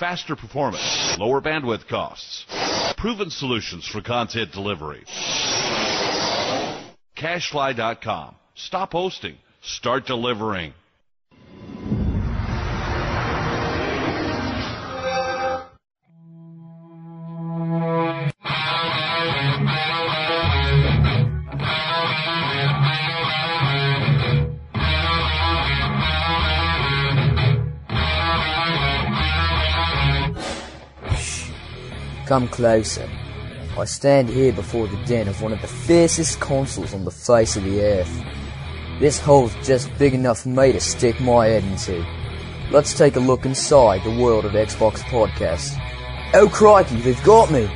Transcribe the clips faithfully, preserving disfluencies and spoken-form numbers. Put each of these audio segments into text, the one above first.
faster performance, lower bandwidth costs, proven solutions for content delivery. Cashfly dot com. Stop hosting. Start delivering. Come closer. I stand here before the den of one of the fiercest consoles on the face of the earth. This hole's just big enough for me to stick my head into. Let's take a look inside the world of Xbox Podcast. Oh crikey, they've got me!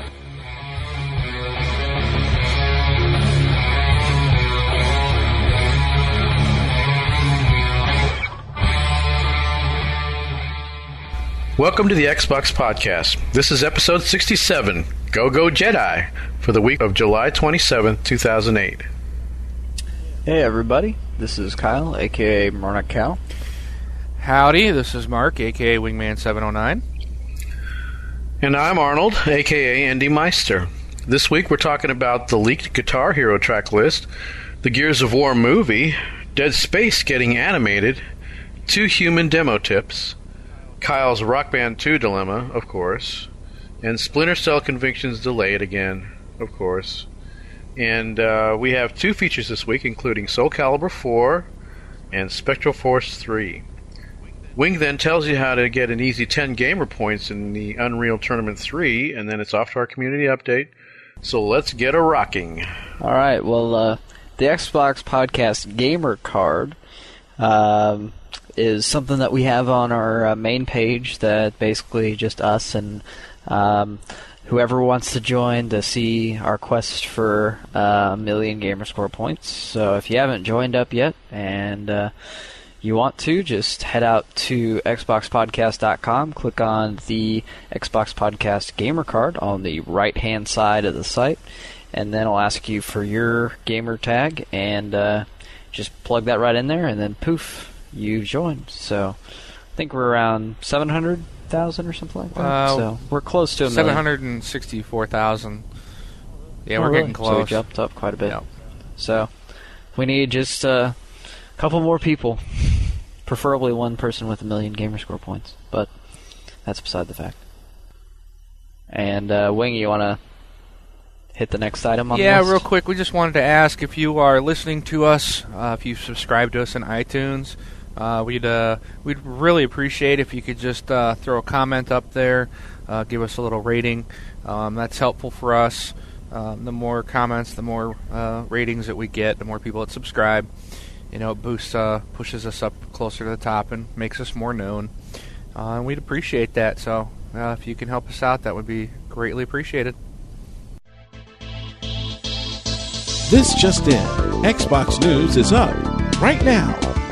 Welcome to the Xbox Podcast. This is episode sixty-seven, Go Go Jedi, for the week of July twenty-seventh, two thousand eight. Hey everybody, this is Kyle, aka Morna Cow. Howdy, this is Mark, aka Wingman seven oh nine. And I'm Arnold, aka Andy Meister. This week we're talking about the leaked Guitar Hero track list, the Gears of War movie, Dead Space getting animated, two human demo tips, Kyle's Rock Band two dilemma, of course, and Splinter Cell Convictions delayed again, of course. And uh, we have two features this week, including Soul Calibur four and Spectral Force three. Wing then tells you how to get an easy ten gamer points in the Unreal Tournament three, and then it's off to our community update. So let's get a rocking. Alright, well, uh, the Xbox Podcast Gamer Card um, is something that we have on our uh, main page that basically just us and um, whoever wants to join to see our quest for uh, a million Gamerscore points. So if you haven't joined up yet and uh, you want to, just head out to xbox podcast dot com, click on the Xbox Podcast Gamer Card on the right-hand side of the site, and then it'll ask you for your gamer tag, and uh, just plug that right in there, and then poof, you've joined. So I think we're around seven hundred thousand or something like that. Uh, so we're close to a million. seven hundred sixty-four thousand. Yeah, oh, we're really? getting close. So we jumped up quite a bit. Yep. So we need just uh, a couple more people. Preferably one person with a million Gamerscore points. But that's beside the fact. And uh, Wing, you want to hit the next item on yeah, the list? Yeah, real quick, we just wanted to ask if you are listening to us, uh, if you've subscribed to us in iTunes, uh, we'd uh, we'd really appreciate if you could just uh, throw a comment up there, uh, give us a little rating. Um, that's helpful for us. Um, the more comments, the more uh, ratings that we get, the more people that subscribe. You know, it boosts, uh, pushes us up closer to the top and makes us more known. Uh, and we'd appreciate that. So uh, if you can help us out, that would be greatly appreciated. This just in. Xbox News is up right now.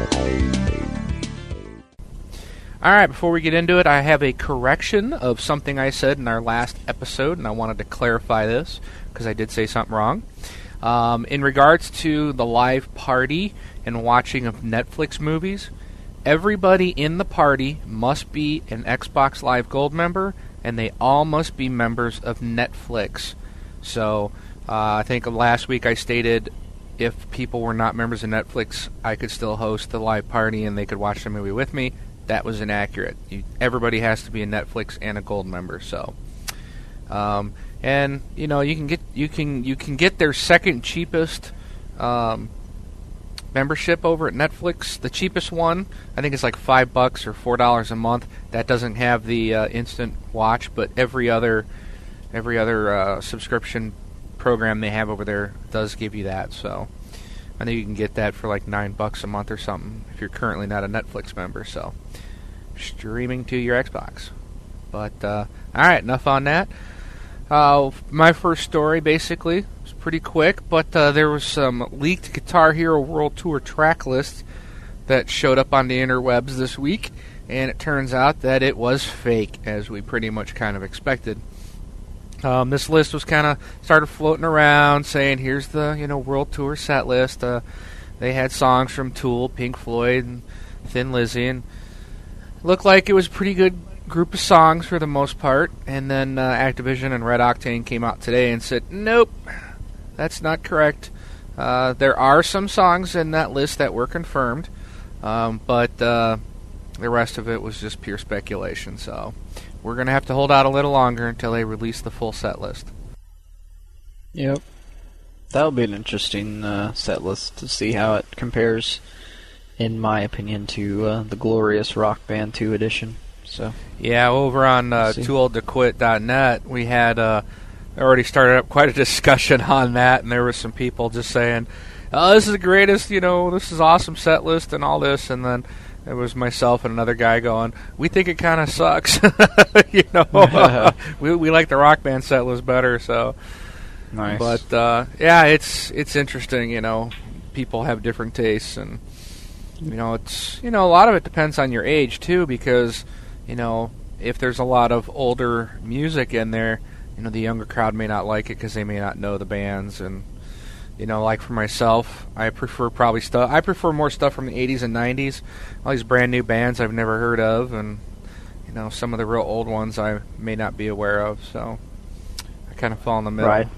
Alright, before we get into it, I have a correction of something I said in our last episode, and I wanted to clarify this, because I did say something wrong. Um, in regards to the live party and watching of Netflix movies, everybody in the party must be an Xbox Live Gold member, and they all must be members of Netflix. So, uh, I think last week I stated if people were not members of Netflix, I could still host the live party and they could watch the movie with me. That was inaccurate. You, everybody has to be a Netflix and a Gold member. So, um, and you know you can get you can you can get their second cheapest um, membership over at Netflix. The cheapest one, I think, is like five bucks or four dollars a month. That doesn't have the uh, instant watch, but every other every other uh, subscription program they have over there does give you that. So I think you can get that for like nine bucks a month or something if you're currently not a Netflix member. So streaming to your Xbox. But uh, all right, enough on that. Uh, my first story basically was pretty quick, but uh, there was some leaked Guitar Hero World Tour track list that showed up on the interwebs this week, and it turns out that it was fake, as we pretty much kind of expected. Um, this list was kind of started floating around, saying here's the you know World Tour set list. Uh, they had songs from Tool, Pink Floyd, and Thin Lizzy, and looked like it was pretty good group of songs for the most part, and then uh, Activision and Red Octane came out today and said, nope, that's not correct. Uh, there are some songs in that list that were confirmed, um, but uh, the rest of it was just pure speculation. So we're going to have to hold out a little longer until they release the full set list. Yep. That'll be an interesting uh, set list to see how it compares, in my opinion, to uh, the glorious Rock Band two edition. So yeah, over on uh, too old to quit dot net, we had uh, already started up quite a discussion on that, and there were some people just saying, "Oh, this is the greatest, you know, this is awesome set list and all this," and then it was myself and another guy going, "We think it kind of sucks," you know. we we like the Rock Band set list better, so. Nice. But uh, yeah, it's it's interesting, you know. People have different tastes, and you know, it's you know a lot of it depends on your age too, because you know if there's a lot of older music in there, you know the younger crowd may not like it because they may not know the bands, and you know, like for myself, I prefer probably stuff. I prefer more stuff from the eighties and nineties. All these brand new bands I've never heard of, and you know some of the real old ones I may not be aware of. So I kind of fall in the middle. Right.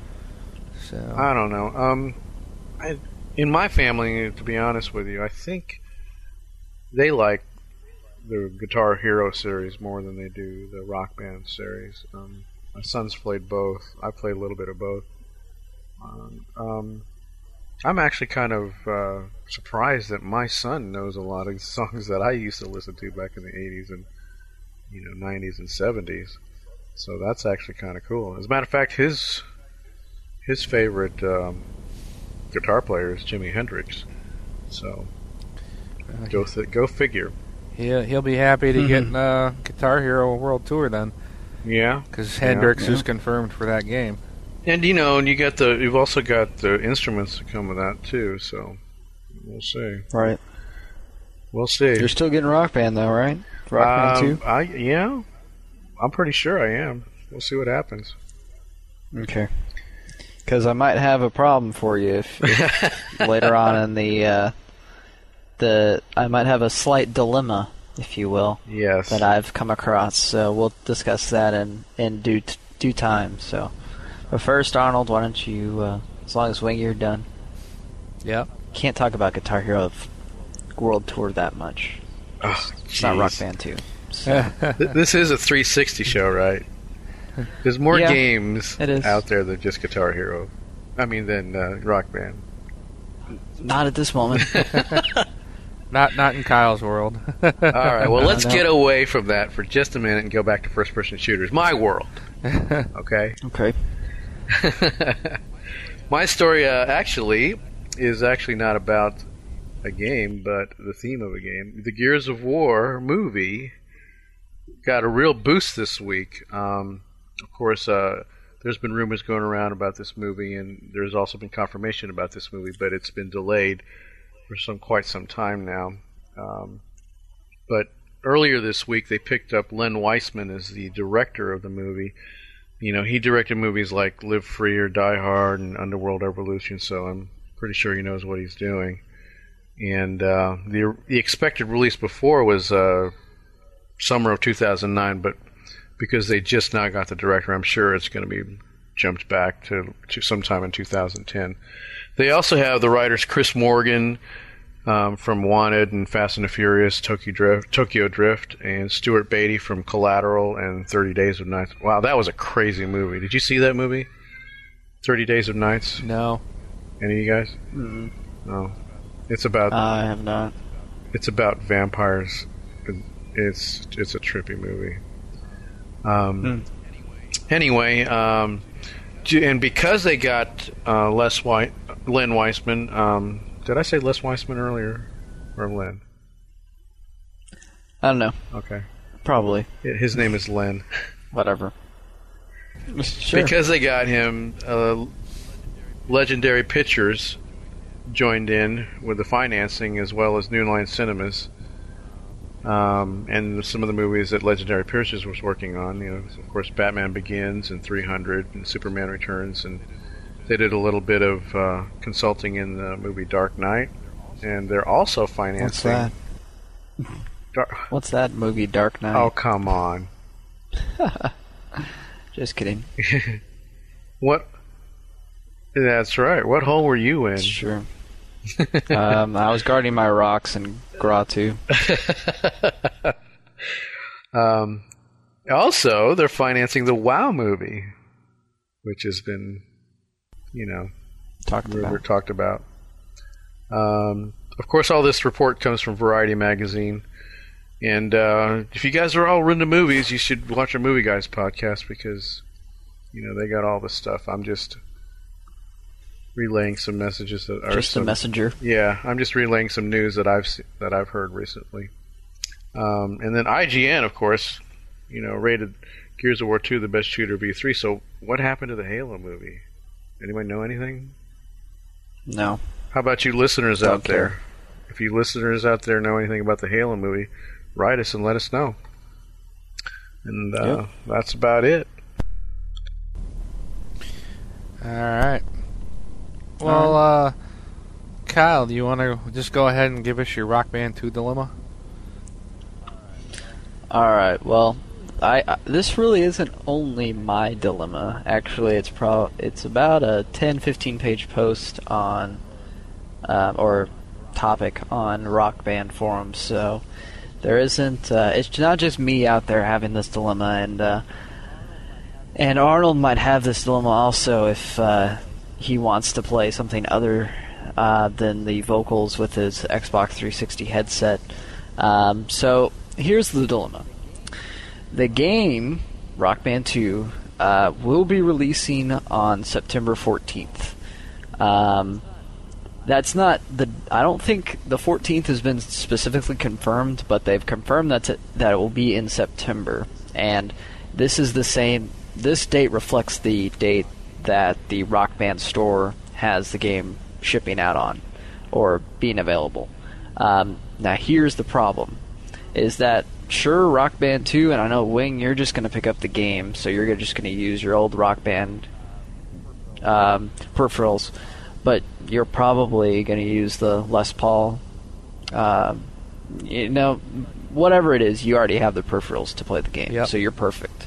So. I don't know. Um, I, in my family, to be honest with you, I think they like the Guitar Hero series more than they do the Rock Band series. Um, my son's played both. I played a little bit of both. Um, um, I'm actually kind of uh, surprised that my son knows a lot of songs that I used to listen to back in the eighties and you know nineties and seventies. So that's actually kind of cool. As a matter of fact, his his favorite um, guitar player is Jimi Hendrix. So uh, go th- go figure. He'll he'll be happy to mm-hmm. get uh, Guitar Hero World Tour then. Yeah, because Hendrix yeah, yeah. is confirmed for that game. And you know, and you got the you've also got the instruments that come with that too. So we'll see. Right. We'll see. You're still getting Rock Band though, right? Rock um, Band two. I yeah, I'm pretty sure I am. We'll see what happens. Okay. Because I might have a problem for you if, if later on in the uh, the I might have a slight dilemma, if you will. Yes. That I've come across. So we'll discuss that in in due t- due time. So, but first, Arnold, why don't you, uh, as long as Wingy are done. Yeah. Can't talk about Guitar Hero World Tour that much. Oh, it's not Rock Band two. So. This is a three sixty show, right? There's more yeah, games out there than just Guitar Hero. I mean, than uh, Rock Band. Not at this moment. not not in Kyle's world. All right, well, no, let's no. get away from that for just a minute and go back to first-person shooters. My world. Okay? Okay. My story, uh, actually, is actually not about a game, but the theme of a game. The Gears of War movie got a real boost this week. Um... Of course, uh, there's been rumors going around about this movie, and there's also been confirmation about this movie, but it's been delayed for some quite some time now. Um, but earlier this week, they picked up Len Wiseman as the director of the movie. You know, he directed movies like Live Free or Die Hard and Underworld Revolution, so I'm pretty sure he knows what he's doing. And uh, the the expected release before was uh, summer of two thousand nine, but because they just now got the director, I'm sure it's going to be jumped back to, to sometime in two thousand ten. They also have the writers Chris Morgan um, from Wanted and Fast and the Furious, Tokyo Drift, Tokyo Drift, and Stuart Beatty from Collateral and thirty Days of Nights. Wow, that was a crazy movie. Did you see that movie? thirty Days of Nights? No. Any of you guys? Mm-hmm. No. It's about. Uh, I have not. It's about vampires. It's it's a trippy movie. Um, hmm. Anyway, um, and because they got uh, Les White, Len Wiseman, um, did I say Les Wiseman earlier, or Len? I don't know. Okay, probably. His name is Len. Whatever. Sure. Because they got him, uh, Legendary Pictures joined in with the financing, as well as New Line Cinemas. Um, and some of the movies that Legendary Pictures was working on, you know, of course, Batman Begins and three hundred and Superman Returns, and they did a little bit of uh, consulting in the movie Dark Knight, and they're also financing. What's that? Dar- What's that movie, Dark Knight? oh, come on. Just kidding. What? That's right. What hole were you in? It's true. um, I was guarding my rocks in Gratu. um, also, they're financing the WoW movie, which has been, you know, Talked rumor about. talked about. Um, of course, all this report comes from Variety magazine. And uh, if you guys are all into movies, you should watch our Movie Guys podcast because, you know, they got all this stuff. I'm just relaying some messages that are Just some, a messenger. Yeah, I'm just relaying some news that I've se- that I've heard recently. Um, and then I G N, of course, you know, rated Gears of War two the best shooter of E three. So what happened to the Halo movie? Anybody know anything? No. How about you listeners Don't out there? care. If you listeners out there know anything about the Halo movie, write us and let us know. And uh, Yep. that's about it. All right. Well, uh, Kyle, do you want to just go ahead and give us your Rock Band two dilemma? All right. Well, I, I this really isn't only my dilemma. Actually, it's pro it's about a ten, fifteen page post on uh, or topic on Rock Band forums. So there isn't. Uh, it's not just me out there having this dilemma, and uh, and Arnold might have this dilemma also if uh, he wants to play something other uh, than the vocals with his Xbox three sixty headset. Um, so here's the dilemma. The game, Rock Band two, uh, will be releasing on September fourteenth. Um, that's not the... I don't think the fourteenth has been specifically confirmed, but they've confirmed that it, that it will be in September. And this is the same... This date reflects the date that the Rock Band store has the game shipping out on, or being available. Um, now here's the problem, is that sure, Rock Band two, and I know, Wing, you're just going to pick up the game, so you're just going to use your old Rock Band um, peripherals, but you're probably going to use the Les Paul. Uh, you know, whatever it is, you already have the peripherals to play the game, Yep. so you're perfect.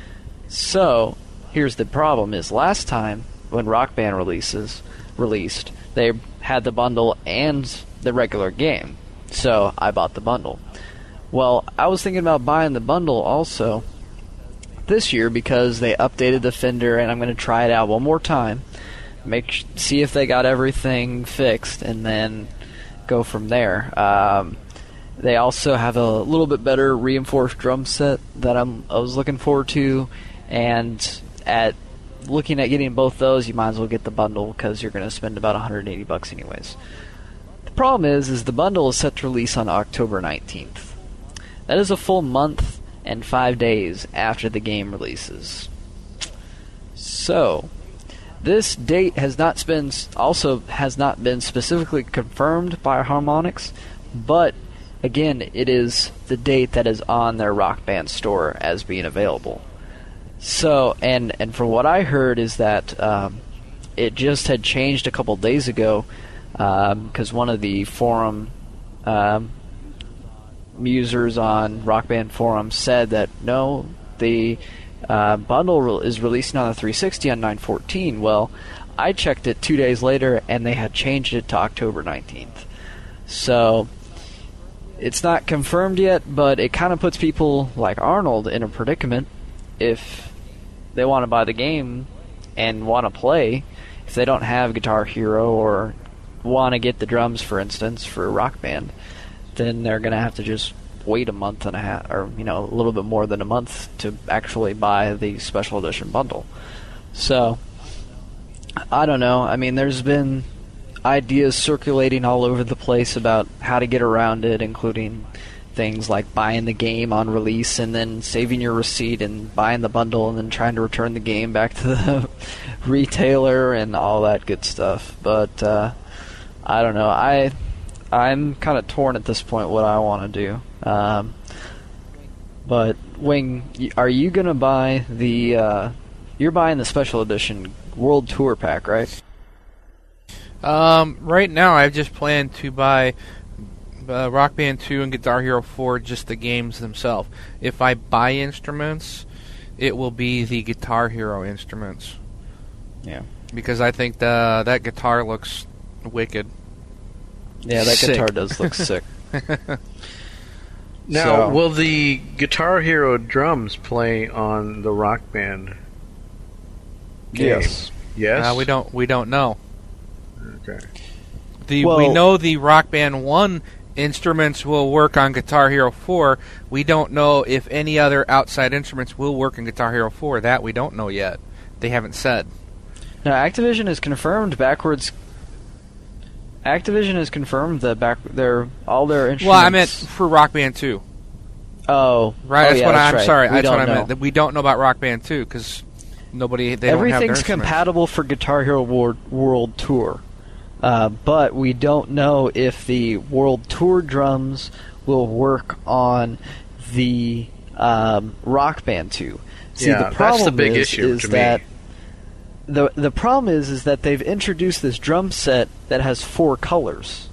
So, here's the problem, is last time, when Rock Band releases released, they had the bundle and the regular game, so I bought the bundle. Well, I was thinking about buying the bundle also this year because they updated the Fender, and I'm going to try it out one more time, make see if they got everything fixed, and then go from there. Um, they also have a little bit better reinforced drum set that I'm I was looking forward to, and at looking at getting both those, you might as well get the bundle because you're going to spend about one hundred eighty bucks anyways. The problem is, is the bundle is set to release on October nineteenth. That is a full month and five days after the game releases. So, this date has not been also has not been specifically confirmed by Harmonix, but again, it is the date that is on their Rock Band store as being available. So, and and from what I heard is that um, it just had changed a couple days ago because um, one of the forum. Um, users on Rock Band forums said that no, the uh, bundle re- is releasing on the three sixty on nine fourteen. Well, I checked it two days later, and they had changed it to October nineteenth. So, it's not confirmed yet, but it kind of puts people like Arnold in a predicament if they want to buy the game and want to play, if they don't have Guitar Hero or want to get the drums, for instance, for Rock Band, then they're going to have to just wait a month and a half, or, you know, a little bit more than a month to actually buy the special edition bundle. So, I don't know. I mean, there's been ideas circulating all over the place about how to get around it, including things like buying the game on release and then saving your receipt and buying the bundle and then trying to return the game back to the retailer and all that good stuff. But, uh, I don't know. I... I'm kind of torn at this point what I want to do. Um, but, Wing, are you going to buy the... Uh, you're buying the special edition World Tour Pack, right? Um, right now, I've just planned to buy uh, Rock Band two and Guitar Hero four, just the games themselves. If I buy instruments, it will be the Guitar Hero instruments. Yeah. Because I think the, that guitar looks wicked. Yeah, that Sick. guitar does look sick. Now, So- will the Guitar Hero drums play on the Rock Band game? Yes. Yes? Uh, we don't we don't know. Okay. The Well- we know the Rock Band one instruments will work on Guitar Hero four. We don't know if any other outside instruments will work in Guitar Hero four. That we don't know yet. They haven't said. Now, Activision has confirmed backwards. Activision has confirmed that back their all their instruments. Well, I meant for Rock Band two. Oh, Right. oh, that's yeah, what that's I'm right. sorry. We that's don't what I know. meant. That we don't know about Rock Band two because nobody. They don't have their Everything's instruments. compatible for Guitar Hero World, World Tour, uh, but we don't know if the World Tour drums will work on the um, Rock Band two. See, Yeah, the that's problem the big is, issue is to me. that the the problem is is that they've introduced this drum set that has four colors.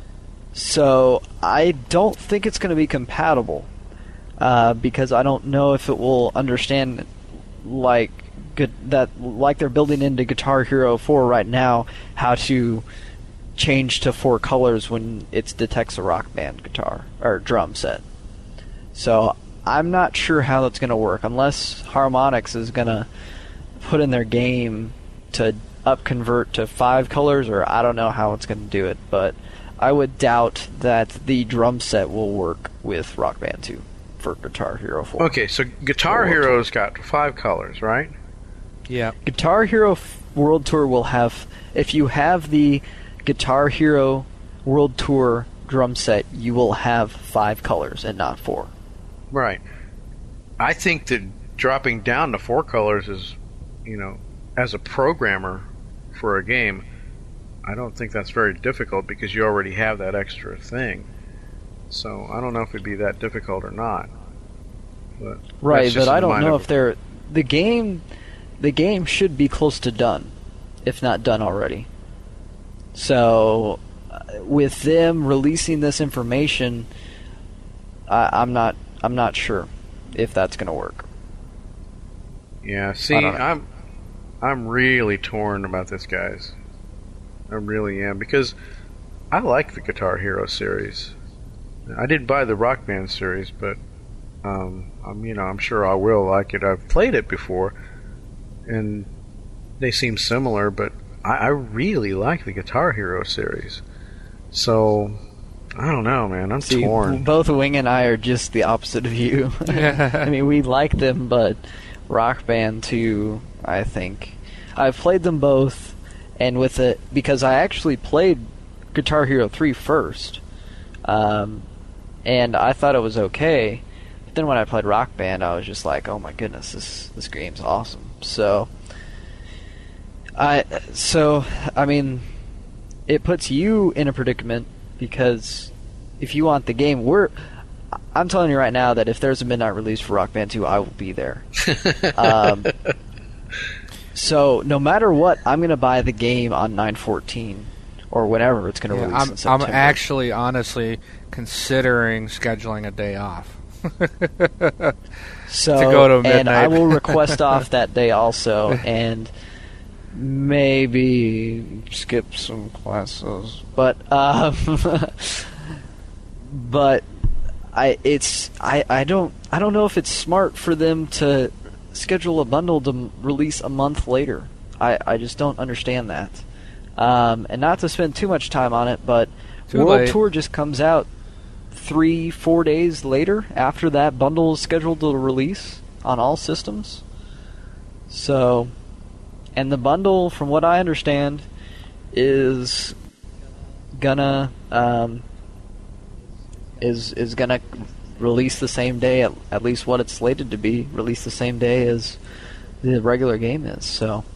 So I don't think it's going to be compatible uh, because I don't know if it will understand like good that like they're building into Guitar Hero four right now how to change to four colors when it detects a Rock Band guitar or drum set. So I'm not sure how that's going to work unless Harmonix is going to put in their game to up convert to five colors, or I don't know how it's going to do it, but I would doubt that the drum set will work with Rock Band two for Guitar Hero four. Okay, so Guitar World Hero's got five colors, right? Yeah. Guitar Hero f- World Tour will have, if you have the Guitar Hero World Tour drum set, you will have five colors and not four. Right. I think that dropping down to four colors is, you know, as a programmer for a game, I don't think that's very difficult because you already have that extra thing. So I don't know if it'd be that difficult or not. But Right, that's just but I in the don't mind know of- if they're the game. The game should be close to done, if not done already. So, uh, with them releasing this information, I, I'm not. I'm not sure if that's going to work. Yeah, see, I don't know. I'm I'm really torn about this, guys. I really am, because I like the Guitar Hero series. I didn't buy the Rock Band series, but um, I'm you know I'm sure I will like it. I've played it before, and they seem similar, but I, I really like the Guitar Hero series. So I don't know, man. I'm See, torn. both Wing and I are just the opposite of you. I mean, we like them, but Rock Band two, I think. I've played them both, and with it, because I actually played Guitar Hero three first, um, and I thought it was okay. But then when I played Rock Band, I was just like, oh my goodness, this this game's awesome. So, I so I mean, it puts you in a predicament because if you want the game, we're I'm telling you right now that if there's a midnight release for Rock Band two, I will be there. um, so no matter what, I'm going to buy the game on nine fourteen or whenever it's going to Yeah, release I'm, in September. I'm actually, honestly, considering scheduling a day off. so, to go to and I midnight. will request off that day also, and maybe skip some classes. But um, but I it's I, I don't I don't know if it's smart for them to schedule a bundle to m- release a month later. I, I just don't understand that. Um, and not to spend too much time on it, but Too World late. Tour just comes out three, four days later after that bundle is scheduled to release on all systems. So, and the bundle, from what I understand, is gonna um, is is gonna release the same day, at, at least what it's slated to be, released the same day as the regular game is. So,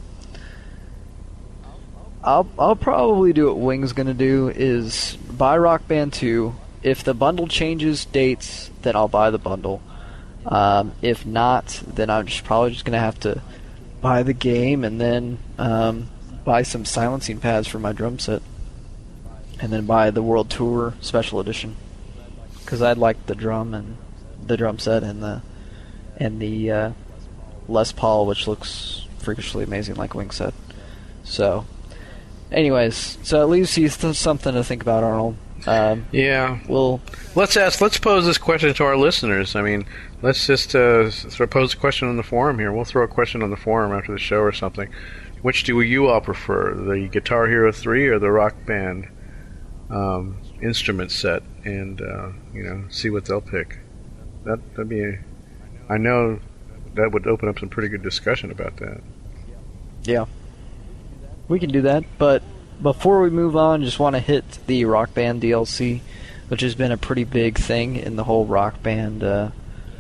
I'll I'll probably do what Wing's gonna do is buy Rock Band two. If the bundle changes dates, then I'll buy the bundle. Um, if not, then I'm just probably just gonna have to buy the game and then um, buy some silencing pads for my drum set, and then buy the World Tour Special Edition. because I liked the drum and the drum set and the and the uh, Les Paul, which looks freakishly amazing, like Wing said. So, anyways, so it leaves you th- something to think about, Arnold. Um, yeah. We'll let's ask. Let's pose this question to our listeners. I mean, let's just uh, throw, pose a question on the forum here. We'll throw a question on the forum after the show or something. Which do you all prefer, the Guitar Hero three or the Rock Band um, instrument set? And uh, you know, see what they'll pick. That that'd be. A, I know that would open up some pretty good discussion about that. Yeah, we can do that. But before we move on, just want to hit the Rock Band D L C, which has been a pretty big thing in the whole Rock Band uh,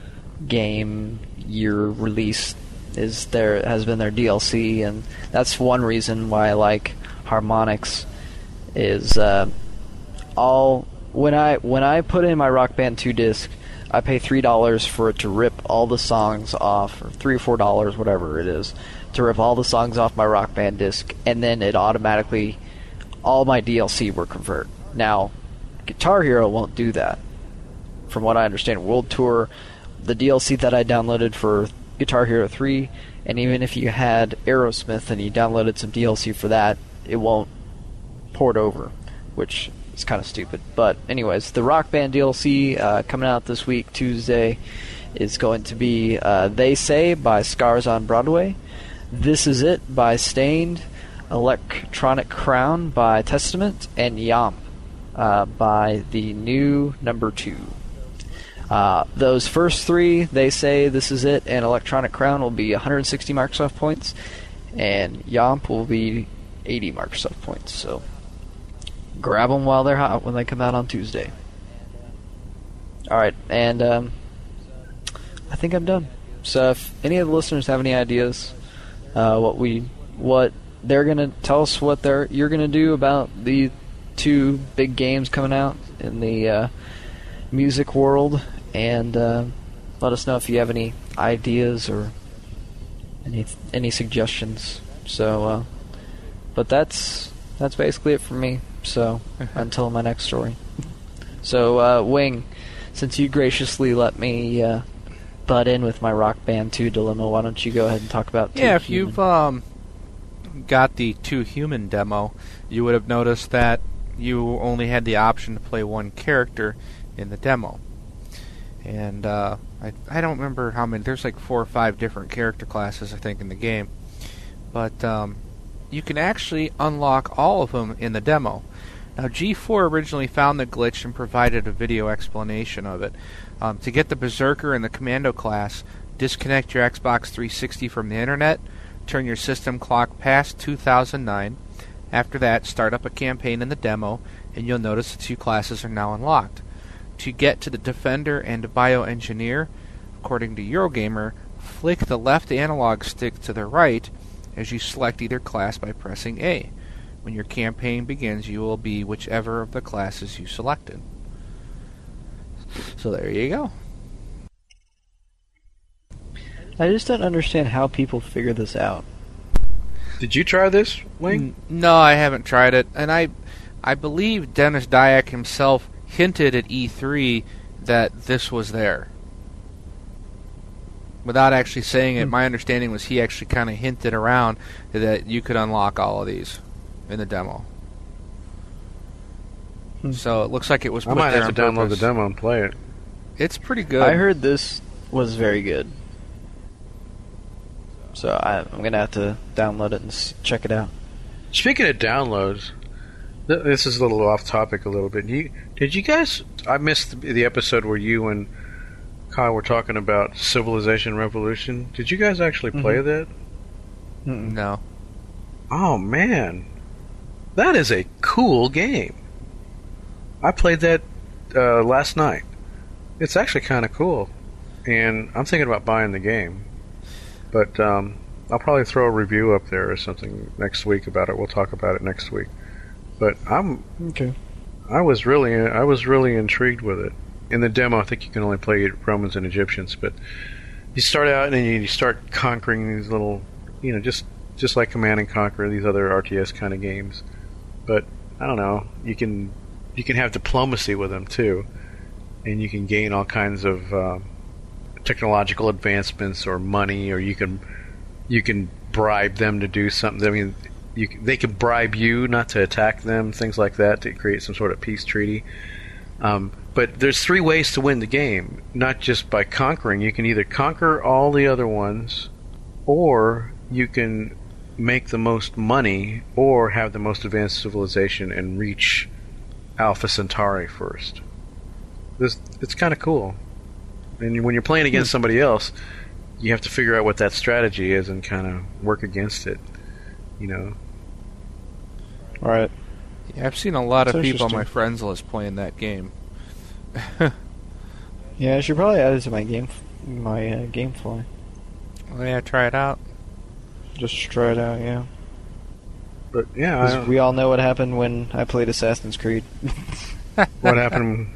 game year release. Is there has been their D L C, and that's one reason why I like Harmonix. Is uh, all when I when I put in my Rock Band two disc, I pay three dollars for it to rip all the songs off, or three or four dollars, whatever it is, to rip all the songs off my Rock Band disc, and then it automatically all my D L C will convert. Now, Guitar Hero won't do that. From what I understand, World Tour, the D L C that I downloaded for Guitar Hero three, and even if you had Aerosmith and you downloaded some D L C for that, it won't port over, which is kind of stupid. But anyways, the Rock Band D L C uh, coming out this week, Tuesday, is going to be uh, They Say by Scars on Broadway, This Is It by Stained, Electronic Crown by Testament, and Yamp uh, by the new number two. Uh, those first three, They Say, This Is It, and Electronic Crown will be one hundred sixty Microsoft points, and Yamp will be eighty Microsoft points. So grab them while they're hot when they come out on Tuesday. Alright, and um, I think I'm done. So if any of the listeners have any ideas, uh, what we, what they're gonna tell us, what they're you're gonna do about the two big games coming out in the uh, music world. And uh, let us know if you have any ideas or any any suggestions. So, uh, but that's that's basically it for me. So until my next story. So uh, Wing, since you graciously let me uh, butt in with my Rock Band two dilemma, why don't you go ahead and talk about? Yeah, if Human. you've um, got the Two Human demo, you would have noticed that you only had the option to play one character in the demo. And uh, I I don't remember how many. There's like four or five different character classes, I think, in the game. But um, you can actually unlock all of them in the demo. Now, G four originally found the glitch and provided a video explanation of it. Um, to get the Berserker and the Commando class, disconnect your Xbox three sixty from the internet, turn your system clock past two thousand nine. After that, start up a campaign in the demo, and you'll notice the two classes are now unlocked. To get to the Defender and Bioengineer, according to Eurogamer, flick the left analog stick to the right as you select either class by pressing A. When your campaign begins, you will be whichever of the classes you selected. So there you go. I just don't understand how people figure this out. Did you try this, Wayne? N- no, I haven't tried it, and I, I believe Dennis Dyack himself hinted at E three that this was there. Without actually saying it, my understanding was he actually kind of hinted around that you could unlock all of these in the demo. Hmm. So it looks like it was put I might there have to on download purpose. the demo and play it. It's pretty good. I heard this was very good. So I, I'm going to have to download it and s- check it out. Speaking of downloads, th- this is a little off topic a little bit. You, did you guys... I missed the, the episode where you and Kyle were talking about Civilization Revolution. Did you guys actually play Mm-hmm. that? Mm-mm. No. Oh, man. That is a cool game. I played that uh, last night. It's actually kind of cool. And I'm thinking about buying the game. But um, I'll probably throw a review up there or something next week about it. We'll talk about it next week. But I'm Okay. I was really I was really intrigued with it. In the demo, I think you can only play Romans and Egyptians, but you start out and you start conquering these little, you know, just just like Command and Conquer, these other R T S kind of games. But I don't know, you can you can have diplomacy with them too, and you can gain all kinds of uh, technological advancements or money, or you can you can bribe them to do something. I mean, you, they can bribe you not to attack them, things like that, to create some sort of peace treaty. Um, but there's three ways to win the game, not just by conquering. You can either conquer all the other ones, or you can make the most money, or have the most advanced civilization and reach Alpha Centauri first. This it's kind of cool. And when you're playing against somebody else, you have to figure out what that strategy is and kind of work against it. You know. Right. Yeah, I've seen a lot That's of people on my interesting. friends list playing that game. Yeah, I should probably add it to my game, my uh, GameFly. Oh yeah, try it out. Just to try it out, yeah. But yeah, I 'Cause don't- we all know what happened when I played Assassin's Creed. what happened?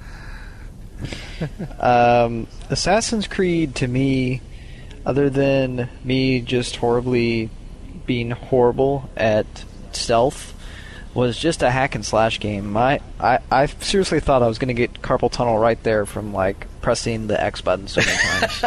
Um, Assassin's Creed, to me, other than me just horribly being horrible at stealth, was just a hack and slash game. My, I, I seriously thought I was going to get carpal tunnel right there from like pressing the X button so many times.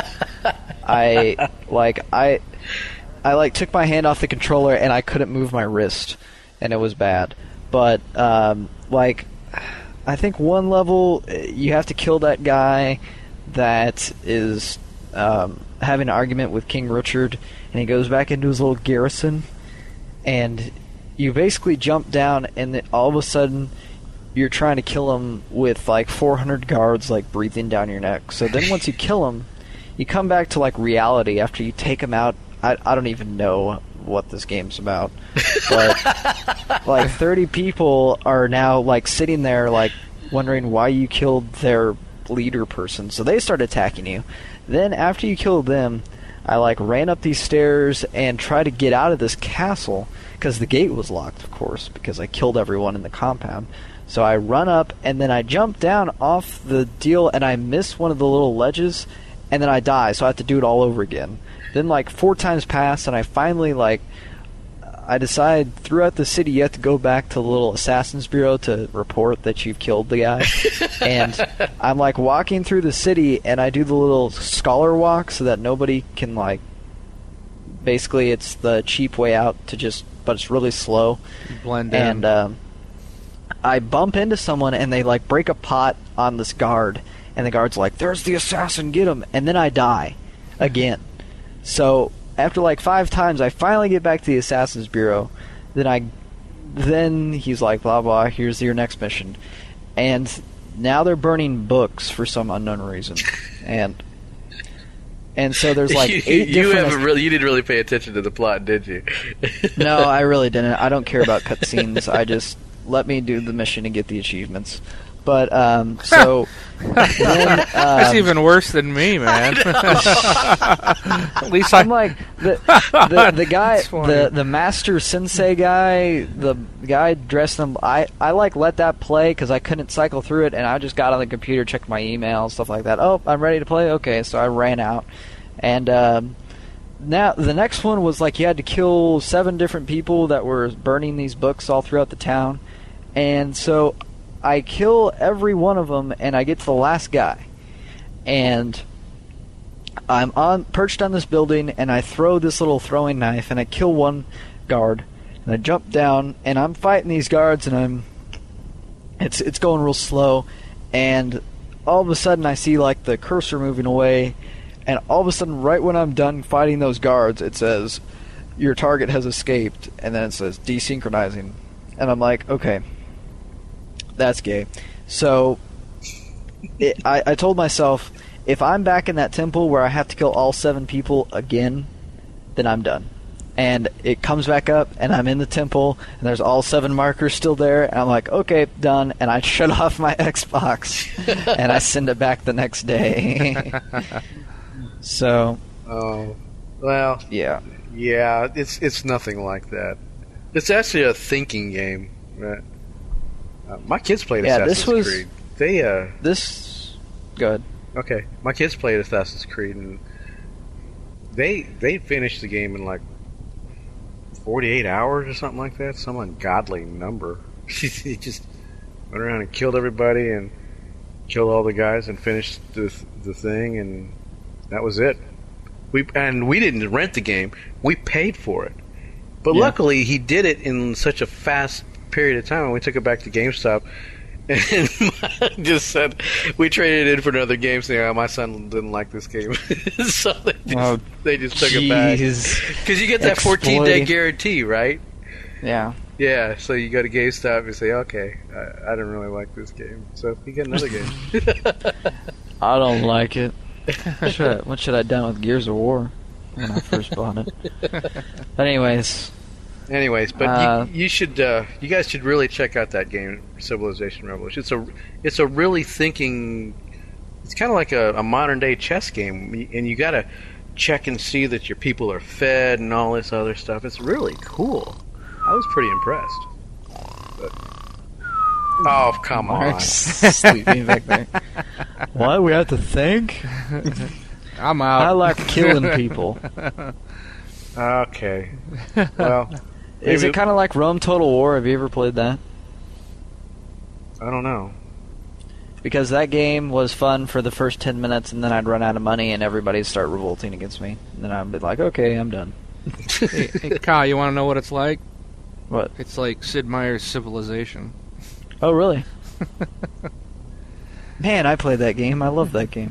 I like I, I like took my hand off the controller and I couldn't move my wrist, and it was bad. But um, like. I think one level, you have to kill that guy that is um, having an argument with King Richard, and he goes back into his little garrison, and you basically jump down, and then all of a sudden, you're trying to kill him with like four hundred guards like breathing down your neck. So then once you kill him, you come back to like reality after you take him out. I, I don't even know what this game's about, but like thirty people are now like sitting there like wondering why you killed their leader person, so they start attacking you. Then after you kill them, I like ran up these stairs and tried to get out of this castle because the gate was locked, of course, because I killed everyone in the compound. So I run up and then I jump down off the deal and I miss one of the little ledges, and then I die, so I have to do it all over again. Then like four times pass, and I finally like I decide throughout the city you have to go back to the little Assassin's Bureau to report that you've killed the guy. And I'm like walking through the city, and I do the little scholar walk so that nobody can like. Basically, it's the cheap way out to just, but it's really slow. Blend in. And um, I bump into someone, and they like break a pot on this guard, and the guard's like, "There's the assassin, get him!" And then I die again. So after like five times, I finally get back to the Assassin's Bureau. Then I, then he's like, blah blah. Here's your next mission, and now they're burning books for some unknown reason, and and so there's like eight you different. haven't really, you didn't really pay attention to the plot, did you? No, I really didn't. I don't care about cutscenes. I just let me do the mission and get the achievements. But um, so then, um, That's even worse than me, man. At least I. I'm like the the, the guy, That's funny. the the master sensei guy, the guy dressed in. I I like let that play because I couldn't cycle through it, and I just got on the computer, checked my email, stuff like that. Oh, I'm ready to play. Okay, so I ran out, and um, now the next one was like you had to kill seven different people that were burning these books all throughout the town, and so I kill every one of them, and I get to the last guy, and I'm on perched on this building, and I throw this little throwing knife, and I kill one guard, and I jump down, and I'm fighting these guards, and I'm it's it's going real slow, and all of a sudden I see like the cursor moving away, and all of a sudden right when I'm done fighting those guards, it says your target has escaped, and then it says desynchronizing, and I'm like, okay. That's gay. So, it, I, I told myself, if I'm back in that temple where I have to kill all seven people again, then I'm done. And it comes back up, and I'm in the temple, and there's all seven markers still there, and I'm like, okay, done, and I shut off my Xbox, and I send it back the next day. So, Oh, well, yeah. yeah, it's it's nothing like that. It's actually a thinking game. Right? Uh, my kids played Yeah, Assassin's this was- Creed. They uh, This... Good. okay. My kids played Assassin's Creed, and they they finished the game in like forty-eight hours or something like that. Some ungodly number. They just went around and killed everybody, and killed all the guys and finished the the thing, and that was it. We and we didn't rent the game; we paid for it. But Yeah. luckily, he did it in such a fast period of time. And we took it back to GameStop, and just said we traded it in for another game. Saying, oh, "My son didn't like this game," so they just, Oh, they just took it back jeez. because you get that fourteen day Exploiting. guarantee, right? Yeah. Yeah, so you go to GameStop and say, okay, I, I didn't really like this game, so you get another game. I don't like it. What should I, what should I have done with Gears of War when I first bought it? But anyways, Anyways, but Uh, you, you should, uh, you guys should really check out that game, Civilization Revolution. It's a, it's a really thinking. It's kind of like a, a modern day chess game, and you got to check and see that your people are fed and all this other stuff. It's really cool. I was pretty impressed. But, oh, come on. Mark's sleeping back there. What? We have to think? I'm out. I like killing people. Okay. Well, Is maybe- it kind of like Rome Total War? Have you ever played that? I don't know. Because that game was fun for the first ten minutes, and then I'd run out of money, and everybody'd start revolting against me. And then I'd be like, okay, I'm done. hey, hey, Kyle, you want to know what it's like? What? It's like Sid Meier's Civilization. Oh, really? Man, I played that game. I love that game.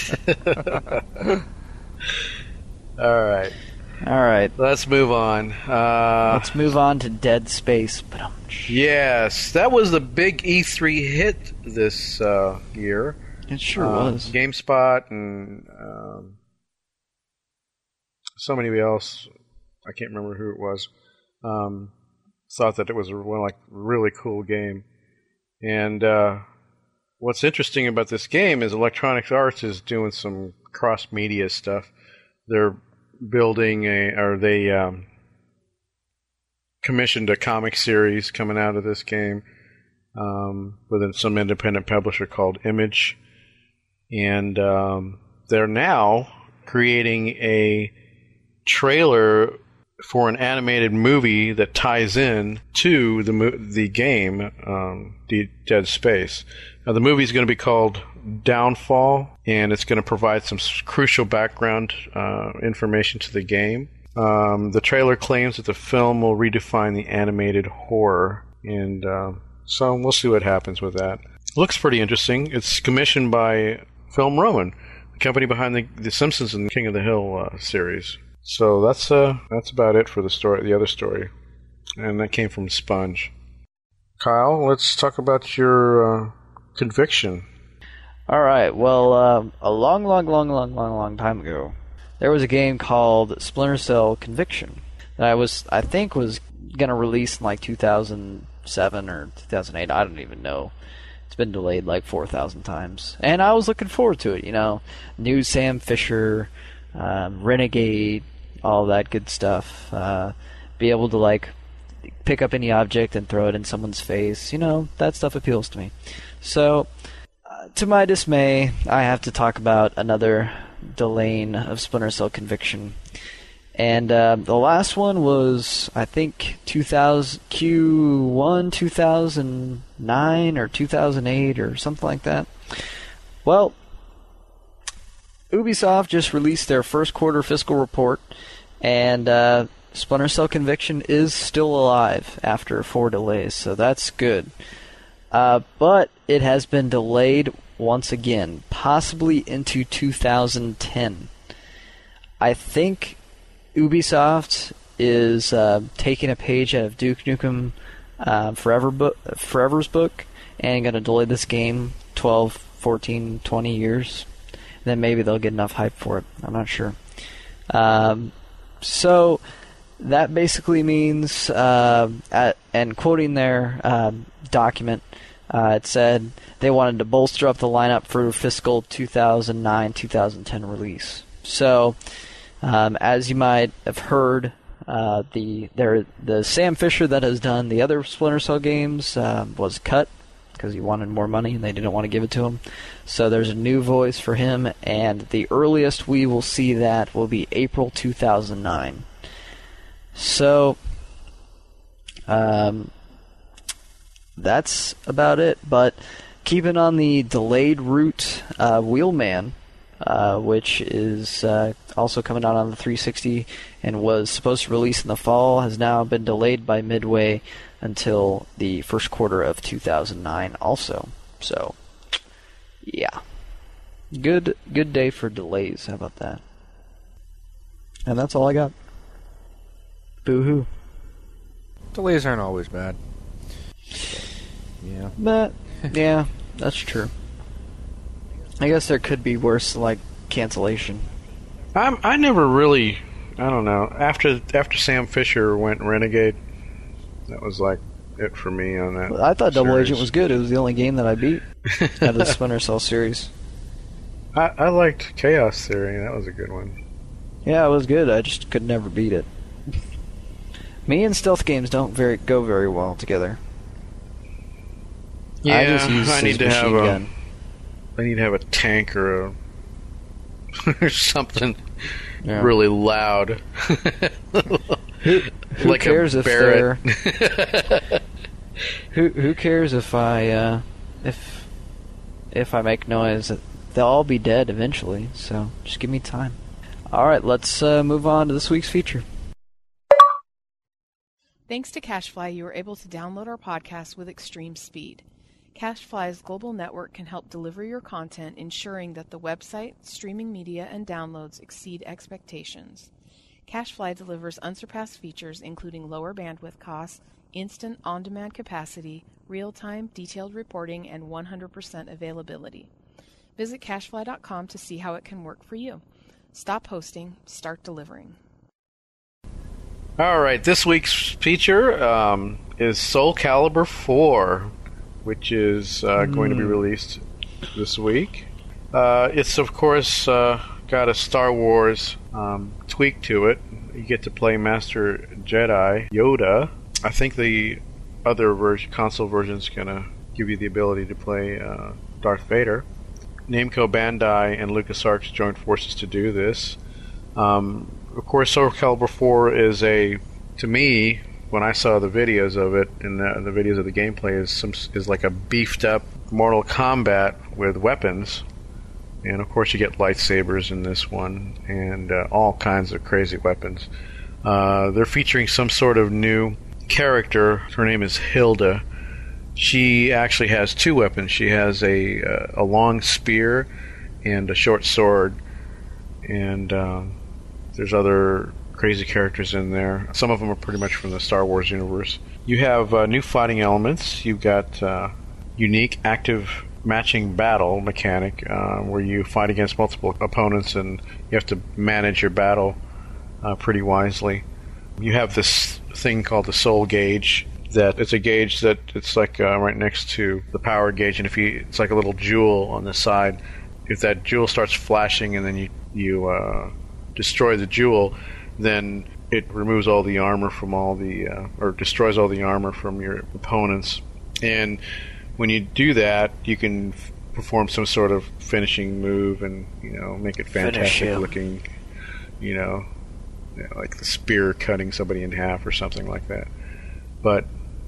All right. All right. Let's move on. Uh, Let's move on to Dead Space. Ba-dum. yes, that was the big E three hit this uh, year. It sure Uh, was. GameSpot and um, somebody else, I can't remember who it was, um, thought that it was a well, like really cool game. And uh, what's interesting about this game is Electronic Arts is doing some cross-media stuff. They're building a, or they um, commissioned a comic series coming out of this game um, with some independent publisher called Image. And um, they're now creating a trailer for an animated movie that ties in to the mo- the game, um, D- Dead Space. Now, the movie is going to be called Downfall, and it's going to provide some s- crucial background uh, information to the game. Um, the trailer claims that the film will redefine the animated horror, and uh, so we'll see what happens with that. Looks pretty interesting. It's commissioned by Film Roman, the company behind the, the Simpsons and King of the Hill uh, series. So that's uh that's about it for the story, the other story, and that came from Sponge. Kyle, let's talk about your uh, conviction. All right. Well, um, a long, long, long, long, long, long time ago, there was a game called Splinter Cell Conviction that I was, I think, was gonna release in like two thousand seven or two thousand eight. I don't even know. It's been delayed like four thousand times, and I was looking forward to it. You know, new Sam Fisher, um, Renegade, all that good stuff. Uh, be able to like pick up any object and throw it in someone's face. You know, that stuff appeals to me. So, uh, to my dismay, I have to talk about another delaying of Splinter Cell Conviction. And uh, the last one was, I think, two thousand Q one two thousand nine or two thousand eight or something like that. Well, Ubisoft just released their first quarter fiscal report, and uh, Splinter Cell Conviction is still alive after four delays, so that's good. Uh, but it has been delayed once again, possibly into two thousand ten. I think Ubisoft is uh, taking a page out of Duke Nukem uh, Forever book, Forever's book and going to delay this game twelve, fourteen, twenty years. Then maybe they'll get enough hype for it. I'm not sure. Um, so that basically means, uh, at, and quoting their uh, document, uh, it said they wanted to bolster up the lineup for fiscal two thousand nine two thousand ten release. So, um, as you might have heard, uh, the there the Sam Fisher that has done the other Splinter Cell games uh, was cut because he wanted more money and they didn't want to give it to him. So there's a new voice for him, and the earliest we will see that will be April two thousand nine. So, um, that's about it. But keeping on the delayed route, uh, Wheelman, uh, which is uh, also coming out on the three sixty and was supposed to release in the fall, has now been delayed by Midway until the first quarter of two thousand nine also. So, yeah. Good good day for delays. How about that? And that's all I got. Boo-hoo. Delays aren't always bad. Yeah. But, yeah, that's true. I guess there could be worse, like cancellation. I'm, I never really, I don't know, after after Sam Fisher went Renegade, that was like it for me on that. I thought Double series. Agent was good. It was the only game that I beat out of the Splinter Cell series. I, I liked Chaos Theory. That was a good one. Yeah, it was good. I just could never beat it. Me and stealth games don't very go very well together. Yeah, I just use I need his to have machine a, gun. I need to have a tank or a or something Yeah. really loud. Who, who like cares a if they're Barrett. who who cares if I uh, if if I make noise? They'll all be dead eventually. So just give me time. All right, let's uh, move on to this week's feature. Thanks to CacheFly, you are able to download our podcast with extreme speed. CacheFly's global network can help deliver your content, ensuring that the website, streaming media, and downloads exceed expectations. CacheFly delivers unsurpassed features including lower bandwidth costs, instant on-demand capacity, real-time detailed reporting, and one hundred percent availability. Visit cachefly dot com to see how it can work for you. Stop hosting, start delivering. All right, this week's feature um, is Soul Calibur four, which is uh, mm. going to be released this week. Uh, it's, of course, uh, got a Star Wars um, tweak to it. You get to play Master Jedi Yoda. I think the other version, console version is going to give you the ability to play uh, Darth Vader. Namco Bandai and LucasArts joined forces to do this. Um, of course, Soul Calibur four is a, to me, when I saw the videos of it and the, the videos of the gameplay, is some is like a beefed up Mortal Kombat with weapons. And of course, you get lightsabers in this one and uh, all kinds of crazy weapons. Uh, they're featuring some sort of new character. Her name is Hilda. She actually has two weapons. She has a uh, a long spear and a short sword. And uh, there's other crazy characters in there. Some of them are pretty much from the Star Wars universe. You have uh, new fighting elements. You've got uh, unique active matching battle mechanic uh, where you fight against multiple opponents and you have to manage your battle uh, pretty wisely. You have this thing called the soul gauge. That it's a gauge that it's like uh, right next to the power gauge, and if you, it's like a little jewel on the side. If that jewel starts flashing and then you you uh, destroy the jewel, then it removes all the armor from all the uh, or destroys all the armor from your opponents. And when you do that, you can f- perform some sort of finishing move and you know make it fantastic looking. You know, you know, like the spear cutting somebody in half or something like that. But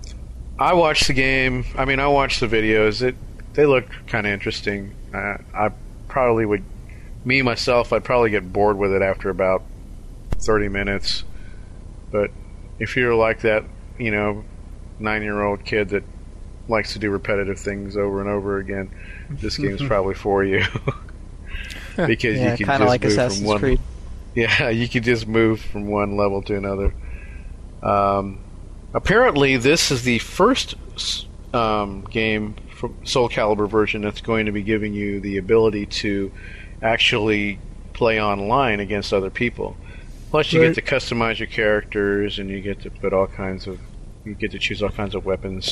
I watched the game. I mean, I watched the videos. It they looked kind of interesting. Uh, I probably would, me myself, I'd probably get bored with it after about thirty minutes. But if you're like that, you know, nine-year-old kid that likes to do repetitive things over and over again, this game's probably for you. Because yeah, you can kind just of like move Assassin's from one. Creed. Yeah, you can just move from one level to another. Um. Apparently, this is the first um, game from Soul Calibur version that's going to be giving you the ability to actually play online against other people. Plus, you right. get to customize your characters, and you get to put all kinds of, you get to choose all kinds of weapons.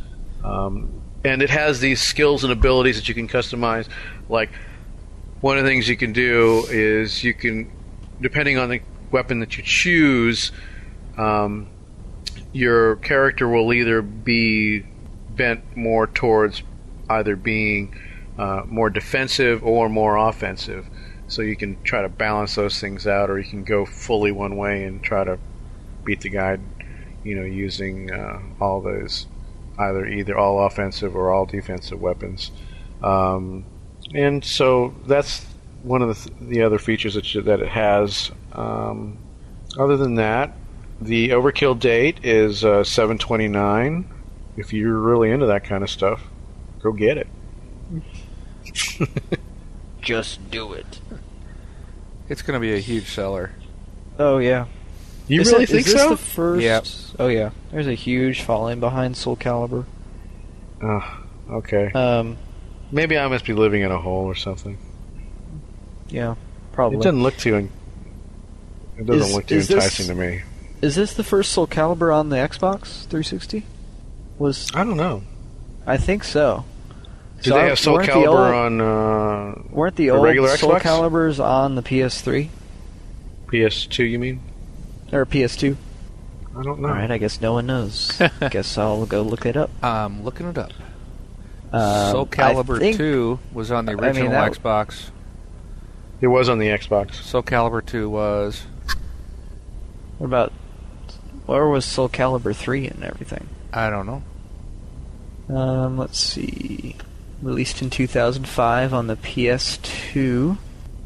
Um, and it has these skills and abilities that you can customize. Like, one of the things you can do is you can, depending on the weapon that you choose, um, your character will either be bent more towards either being uh, more defensive or more offensive. So you can try to balance those things out, or you can go fully one way and try to beat the guy, you know, using uh, all those either either all offensive or all defensive weapons. Um, and so that's one of the, th- the other features that, you, that it has. Um, other than that, the overkill date is uh, seven twenty-nine. If you're really into that kind of stuff, go get it. Just do it. It's going to be a huge seller. Oh yeah. You is really it, think is this so? the first? Yep. Oh yeah. There's a huge following behind Soul Calibur. Oh, okay. Um, Maybe I must be living in a hole or something. yeah, probably. It doesn't look too. In- it doesn't Is- look too is this- enticing to me. Is this the first Soul Calibur on the Xbox three sixty? Was I don't know. I think so. Did So they I- have Soul weren't the Calibur old- on uh, Weren't the the old regular Soul Xbox? Caliburs on the P S three P S two? You mean? or P S two? I don't know. All right, I guess no one knows. Guess I'll go look it up. I'm looking it up. Um, Soul I Calibur think- two was on the I mean, original that- Xbox. It was on the Xbox. Soul Calibur two was... What about where was Soul Calibur three and everything? I don't know. Um, let's see. Released in two thousand five on the P S two,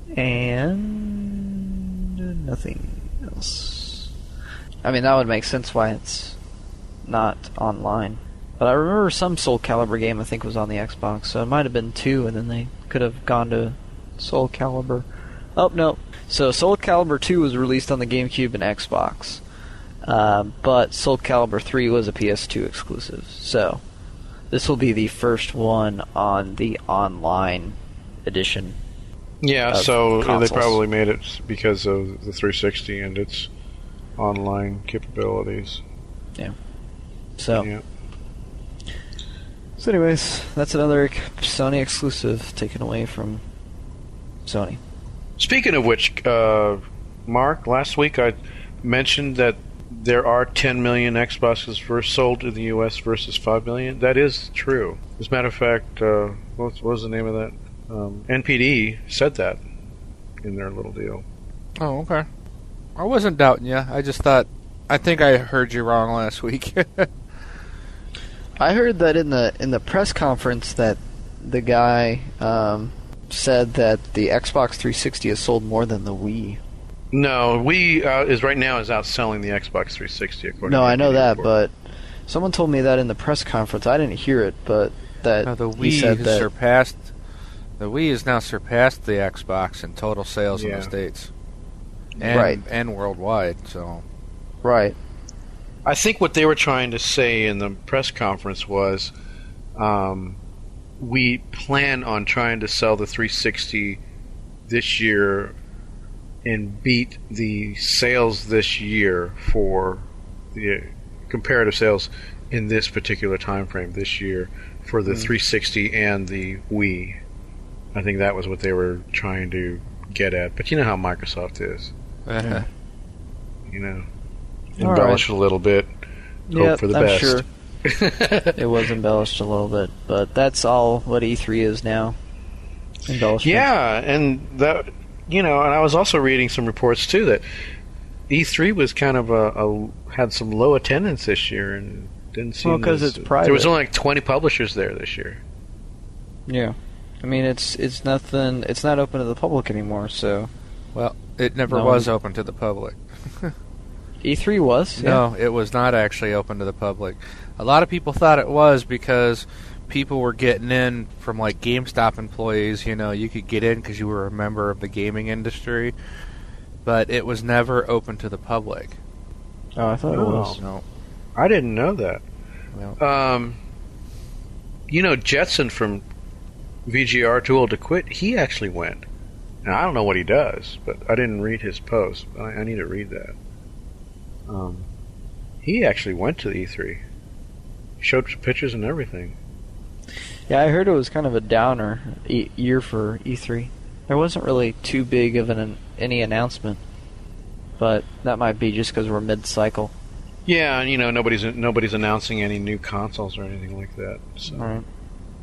and nothing else. I mean, that would make sense why it's not online. But I remember some Soul Calibur game I think was on the Xbox, so it might have been two, and then they could have gone to Soul Calibur. Oh, no. So Soul Calibur two was released on the GameCube and Xbox. Um, but Soul Calibur three was a P S two exclusive, so this will be the first one on the online edition. Yeah, Of so consoles. they probably made it because of the three sixty and its online capabilities. Yeah. So, Yeah. so anyways, that's another Sony exclusive taken away from Sony. Speaking of which, uh, Mark, last week I mentioned that there are ten million Xboxes first sold in the U S versus five million. That is true. As a matter of fact, uh, what, what was the name of that? Um, N P D said that in their little deal. Oh, okay. I wasn't doubting you. I just thought... I think I heard you wrong last week. I heard that in the in the press conference that the guy um, said that the Xbox three sixty has sold more than the Wii. No, Wii uh, is right now is outselling the Xbox three sixty. According No, to I know N P D that, report. but someone told me that in the press conference. I didn't hear it, but that Now, the he Wii said has that. surpassed... The Wii has now surpassed the Xbox in total sales in Yeah. the States. And, Right. And worldwide, so... Right. I think what they were trying to say in the press conference was, um, we plan on trying to sell the three sixty this year and beat the sales this year for the comparative sales in this particular time frame this year for the Mm. three sixty and the Wii. I think that was what they were trying to get at. But you know how Microsoft is. Yeah. You know, All embellish a little bit, hope Yep, for the I'm best. sure it was embellished a little bit, but that's all what E three is now. Embellishment. Yeah, and that, you know, and I was also reading some reports too that E three was kind of a, a had some low attendance this year and didn't seem Well, 'cause as- it's private. There was only like twenty publishers there this year. Yeah. I mean, it's it's nothing. It's not open to the public anymore. So Well, it never No. was open to the public. E three was. Yeah. No, it was not actually open to the public. A lot of people thought it was because people were getting in from like GameStop employees. You know, you could get in because you were a member of the gaming industry, but it was never open to the public. Oh, I thought it Oh. was. No, I didn't know that. no. Um, you know, Jetson from V G R Too Old to Quit, he actually went. Now, I don't know what he does, but I didn't read his post. I, I need to read that. Um, he actually went to the E three. Showed some pictures and everything. Yeah, I heard it was kind of a downer e- year for E three. There wasn't really too big of an any announcement, but that might be just because we're mid-cycle. Yeah, and you know nobody's nobody's announcing any new consoles or anything like that. So. All right.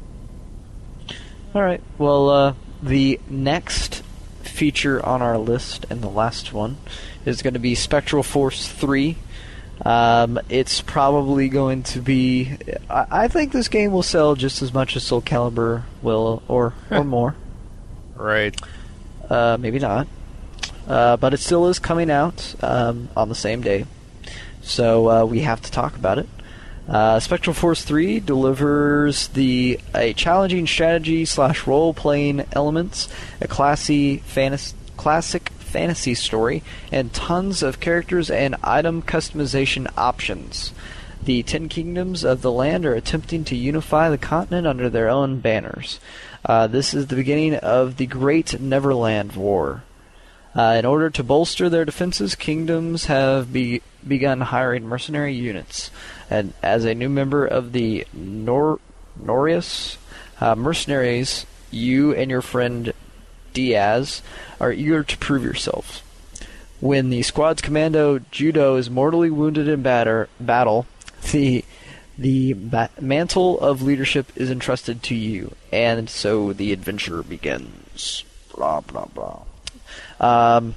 All right. Well, uh, the next feature on our list and the last one is going to be Spectral Force three. Um, it's probably going to be... I, I think this game will sell just as much as Soul Calibur will, or or more. Right. Uh, maybe not. Uh, but it still is coming out um, on the same day. So uh, we have to talk about it. Uh, Spectral Force three delivers the a challenging strategy slash role-playing elements, a classy fantasy, classic fantasy story, and tons of characters and item customization options. The Ten Kingdoms of the land are attempting to unify the continent under their own banners. Uh, this is the beginning of the Great Neverland War. Uh, in order to bolster their defenses, kingdoms have be- begun hiring mercenary units. And as a new member of the Nor- Norius uh, mercenaries, you and your friend Diaz are eager to prove yourselves. When the squad's commando Judo is mortally wounded in batter- battle, the the ba- mantle of leadership is entrusted to you, and so the adventure begins. Blah blah blah. Um,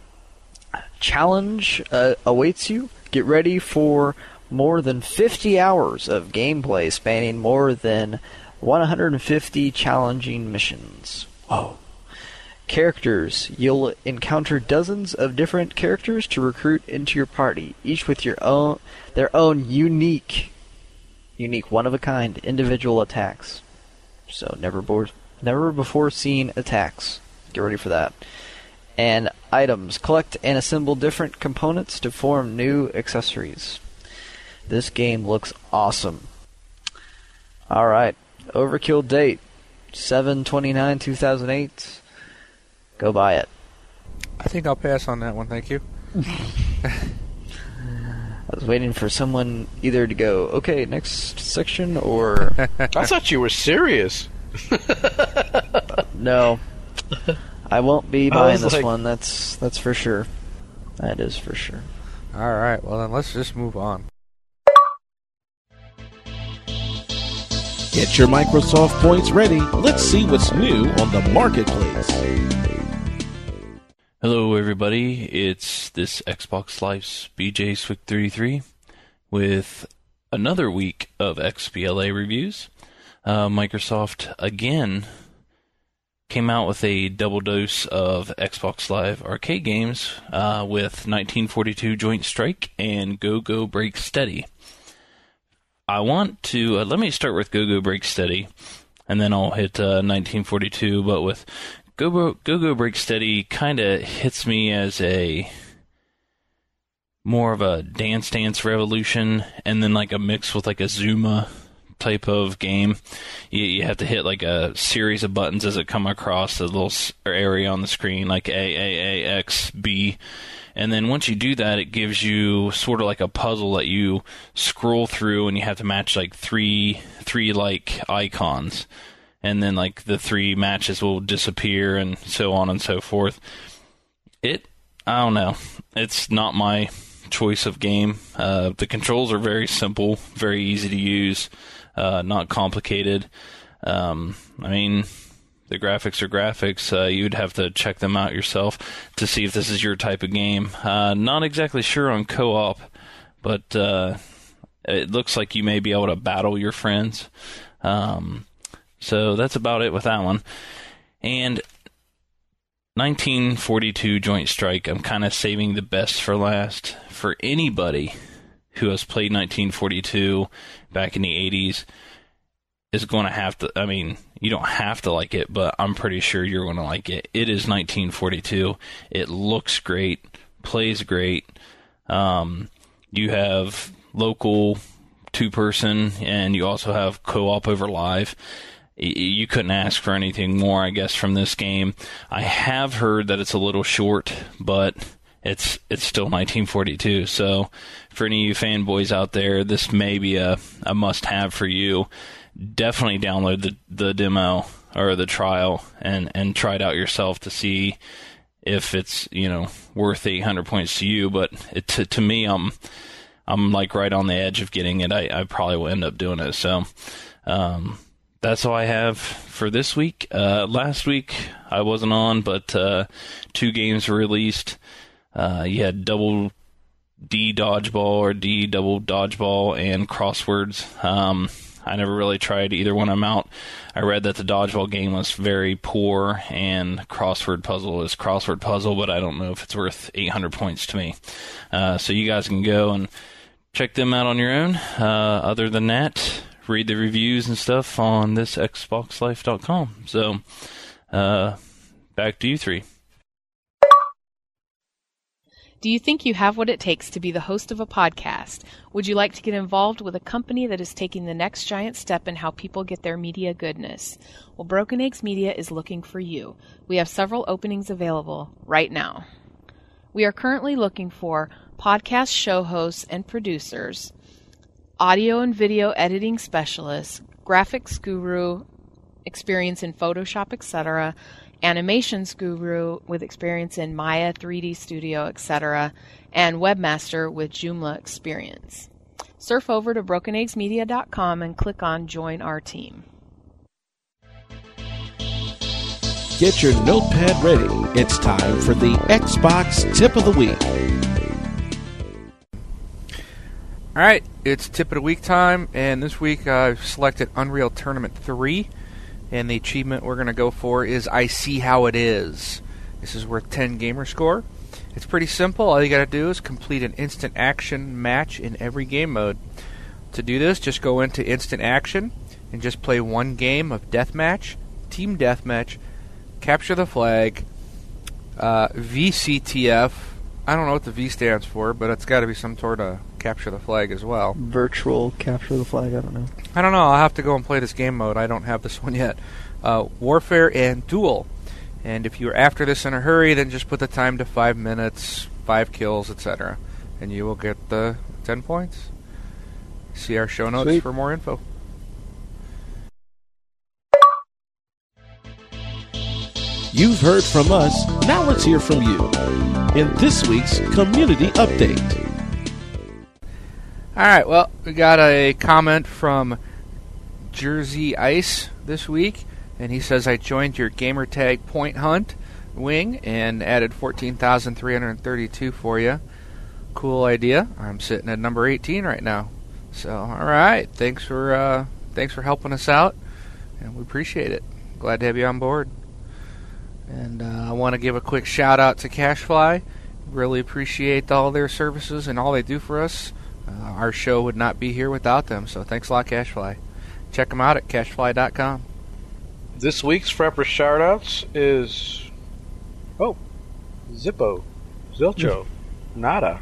challenge uh, awaits you. Get ready for more than fifty hours of gameplay spanning more than one hundred fifty challenging missions. Whoa. Characters. You'll encounter dozens of different characters to recruit into your party, each with your own, their own unique, unique one-of-a-kind individual attacks. So never, bo- never before seen attacks. Get ready for that. And items. Collect and assemble different components to form new accessories. This game looks awesome. Alright. Overkill date. seven twenty-nine two thousand eight. Go buy it. I think I'll pass on that one, thank you. I was waiting for someone either to go, okay, next section, or... I thought you were serious. No. I won't be buying this like... one, that's that's for sure. That is for sure. Alright, well then let's just move on. Get your Microsoft points ready. Let's see what's new on the marketplace. Hello everybody, it's this Xbox Life's B J Swick thirty-three with another week of X B L A reviews. Uh, Microsoft again came out with a double dose of Xbox Live arcade games uh, with nineteen forty-two Joint Strike and Go Go Break Steady. I want to, uh, let me start with Go Go Break Steady, and then I'll hit uh, nineteen forty-two, but with Go Go, Go Go Break Steady kind of hits me as a more of a Dance Dance Revolution, and then like a mix with like a Zuma type of game. You, you have to hit like a series of buttons as it come across the little area on the screen, like A, A, A, X, B. And then once you do that, it gives you sort of like a puzzle that you scroll through, and you have to match like three, three like icons. And then like the three matches will disappear and so on and so forth. It, I don't know. It's not my choice of game. Uh, the controls are very simple, very easy to use, uh, not complicated. Um, I mean, the graphics are graphics. Uh, you'd have to check them out yourself to see if this is your type of game. Uh, not exactly sure on co-op, but uh, it looks like you may be able to battle your friends. Um... So that's about it with that one. And nineteen forty-two Joint Strike, I'm kind of saving the best for last. For anybody who has played nineteen forty-two back in the eighties is going to have to, I mean, you don't have to like it, but I'm pretty sure you're going to like it. It is nineteen forty-two. It looks great, plays great. Um, you have local two-person, and you also have co-op over live. You couldn't ask for anything more, I guess, from this game. I have heard that it's a little short, but it's it's still nineteen forty-two. So for any of you fanboys out there, this may be a, a must-have for you. Definitely download the, the demo or the trial and, and try it out yourself to see if it's, you know, worth eight hundred points to you. But it, to, to me, I'm, I'm like right on the edge of getting it. I, I probably will end up doing it. So, um... that's all I have for this week. Uh, last week I wasn't on, but uh, two games were released. Uh, you had Double D Dodgeball or D Double Dodgeball and Crosswords. Um, I never really tried either one of them out. I read that the Dodgeball game was very poor and Crossword Puzzle is Crossword Puzzle, but I don't know if it's worth eight hundred points to me. Uh, so you guys can go and check them out on your own. Uh, other than that, read the reviews and stuff on this Xbox Life dot com. So, uh, back to you three. Do you think you have what it takes to be the host of a podcast? Would you like to get involved with a company that is taking the next giant step in how people get their media goodness? Well, Broken Eggs Media is looking for you. We have several openings available right now. We are currently looking for podcast show hosts and producers, audio and video editing specialists, graphics guru, experience in Photoshop, et cetera, animations guru with experience in Maya, three D Studio, et cetera, and webmaster with Joomla experience. Surf over to broken eggs media dot com and click on Join Our Team. Get your notepad ready. It's time for the Xbox Tip of the Week. All right, it's Tip of the Week time, and this week I've selected Unreal Tournament three. And the achievement we're going to go for is I See How It Is. This is worth ten gamer score. It's pretty simple. All you got to do is complete an instant action match in every game mode. To do this, just go into instant action and just play one game of deathmatch, team deathmatch, capture the flag, uh, V C T F. I don't know what the V stands for, but it's got to be some sort of capture the flag as well. Virtual capture the flag, I don't know. I don't know. I'll have to go and play this game mode. I don't have this one yet. Uh, Warfare and Duel. And if you're after this in a hurry, then just put the time to five minutes, five kills, et cetera. And you will get the ten points. See our show notes Sweet. for more info. You've heard from us. Now let's hear from you in this week's Community Update. All right, well, we got a comment from Jersey Ice this week, and he says, I joined your gamertag point hunt wing and added fourteen thousand three hundred thirty-two for you. Cool idea. I'm sitting at number eighteen right now. So, all right, thanks for uh, thanks for helping us out, and we appreciate it. Glad to have you on board. And uh, I want to give a quick shout out to CashFly. Really appreciate all their services and all they do for us. Uh, our show would not be here without them, so thanks a lot, CashFly. Check them out at cashfly dot com. This week's Frapper shoutouts is, oh, Zippo, Zilcho, Nada.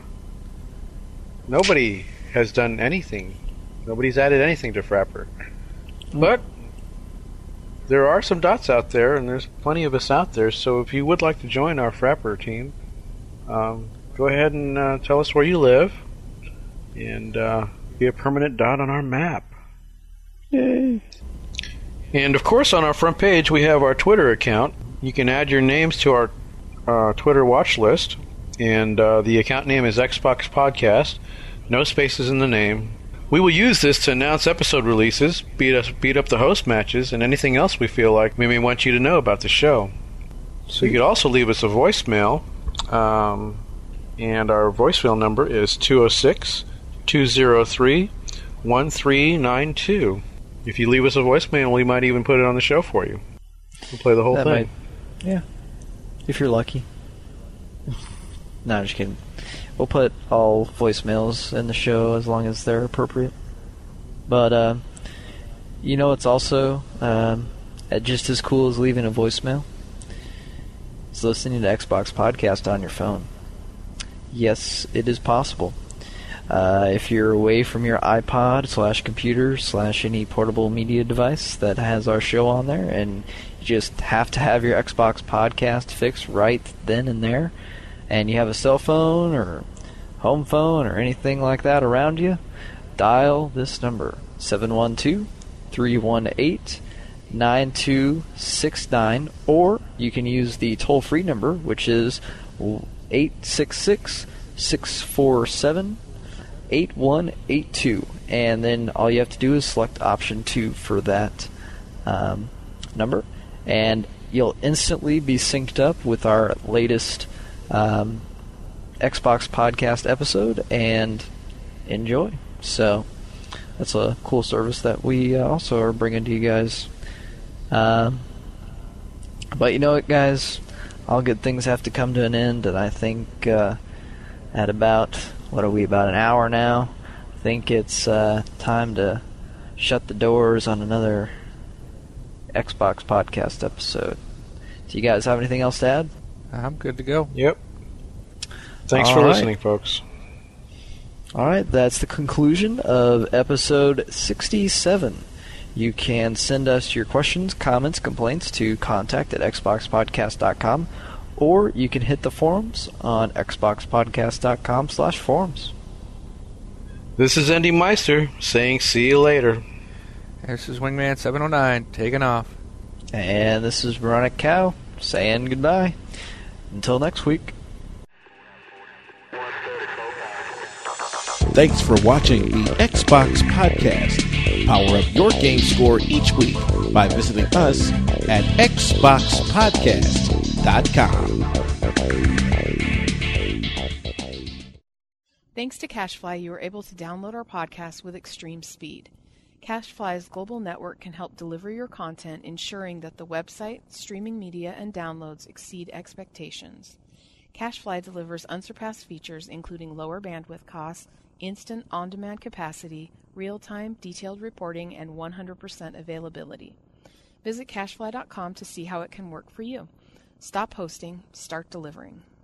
Nobody has done anything. Nobody's added anything to Frapper. But there are some dots out there, and there's plenty of us out there, so if you would like to join our Frapper team, um, go ahead and uh, tell us where you live, and uh, be a permanent dot on our map. Yay! And of course, on our front page, we have our Twitter account. You can add your names to our uh, Twitter watch list, and uh, the account name is Xbox Podcast. No spaces in the name. We will use this to announce episode releases, beat us, beat up the host matches, and anything else we feel like we may want you to know about the show. So you could also leave us a voicemail, um, and our voicemail number is two oh six, two oh three, one three nine two. If you leave us a voicemail, we might even put it on the show for you. We'll play the whole That thing. might, yeah, if you're lucky. No, just kidding. We'll put all voicemails in the show as long as they're appropriate. But, uh, you know, it's also um, just as cool as leaving a voicemail. It's listening to Xbox Podcast on your phone. Yes, it is possible. Uh, if you're away from your iPod slash computer slash any portable media device that has our show on there, and you just have to have your Xbox Podcast fixed right then and there, and you have a cell phone or home phone or anything like that around you, dial this number, seven one two, three one eight, nine two six nine, or you can use the toll-free number, which is eight six six, six four seven, eight one eight two, and then all you have to do is select option two for that um, number, and you'll instantly be synced up with our latest um, Xbox podcast episode and enjoy. So that's a cool service that we uh, also are bringing to you guys. Uh, but you know what, guys? All good things have to come to an end, and I think uh, at about, what are we, about an hour now, I think it's uh, time to shut the doors on another Xbox podcast episode. Do you guys have anything else to add? I'm good to go. Yep. Thanks All for right. listening, folks. Alright, that's the conclusion of episode sixty-seven. You can send us your questions, comments, complaints to contact at xbox podcast dot com, or you can hit the forums on xbox podcast dot com slash forums. This is Andy Meister saying see you later. This is Wingman seven oh nine, taking off. And this is Veronica Cow saying goodbye. Until next week. Thanks for watching the Xbox Podcast. Power up your game score each week by visiting us at xbox podcast dot com. Thanks to CacheFly, you are able to download our podcast with extreme speed. CacheFly's global network can help deliver your content, ensuring that the website, streaming media, and downloads exceed expectations. CacheFly delivers unsurpassed features including lower bandwidth costs, instant on-demand capacity, real-time detailed reporting, and one hundred percent availability. Visit cachefly dot com to see how it can work for you. Stop hosting, start delivering.